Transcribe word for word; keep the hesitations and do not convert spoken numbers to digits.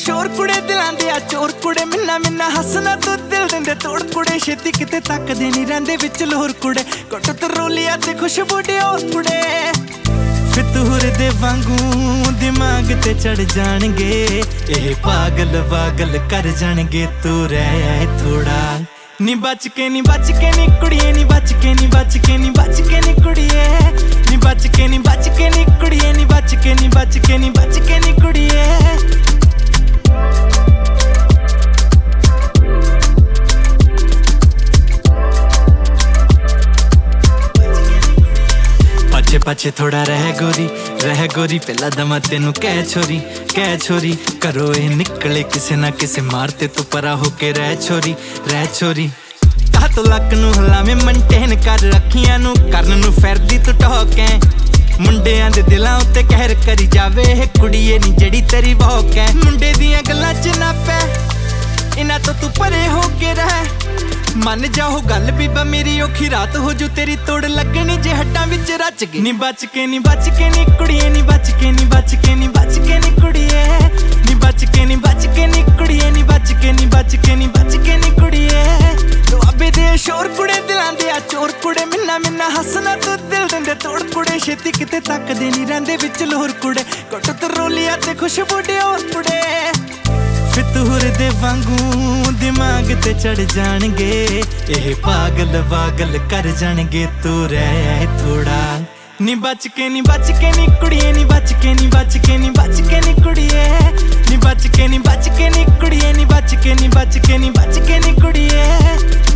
शोर कुड़े दिलां दे आ चोर कुड़े मिन्ना मिन्ना हसना तू दिल दिंदे तोड़ कुड़े छेती किते तकदे नी रहिंदे विच लोर कुड़े कुट तरोलिया ते खुशबू दे और कुड़े फितूर दे वांगू दिमाग ते चढ़ जाणगे एह पागल पागल कर जाणगे तू रह थोड़ा नी बच के नी बच के नी कुड़िए नी बच के नी बच के नी बच के नी कुड़िए नी बच के नी बच के नी कुड़िए नी बच के नी बच के नी बच के नी कुड़िए पाछे पाछे थोड़ा रह गोरी रह गोरी पहला दमा तेनू कह छोरी कह छोरी करो ए निकले किसे ना किसे मारते तो परा होके रह छोरी रह छोरी ता तो लक नू हलावे मेंटेन कर अखियां नू करन नू फिरदी तू टोके मुंडियां दे दिलां उत्ते कहर करी जावे ए कुड़ीए नी जड़ी तेरी भौक है मुंडे दियां गल्लां च ना पै इना तो तू परे होके रह मन जाओ गल बीबा मेरी औखी रात हो जू तेरी तोड़ लगनी जे हड्डां विच रच गई नी बच के नी बच के नी कुड़िए नी बच के नी बच के नी बच के नी कुड़िए नी बच के नी बच के नी कुड़िए नी बच के नी बच के नी बच के नी कुड़िए दुआबे दे शोर कुड़े दिलां दे आ चोर कुड़े मिन्ना मिन्ना हसना तू दिल दिंदे तोड़ कुड़े छेती किते तकदे नी रहिंदे विच लोर कुड़े कुट तरोलिया ते खुशबू दे और कुड़े फितूर दे वांगू दिमाग ते चढ़ जाणगे एह पागल पागल कर जाणगे तू रह थोड़ा नी बच के नी बच के नी कुड़िए नी बच के नी बच के नी बच के नी कुड़िए नी बच के नी बच के नी कुड़िए नी बच के नी बच के नी बच के नी कुड़िए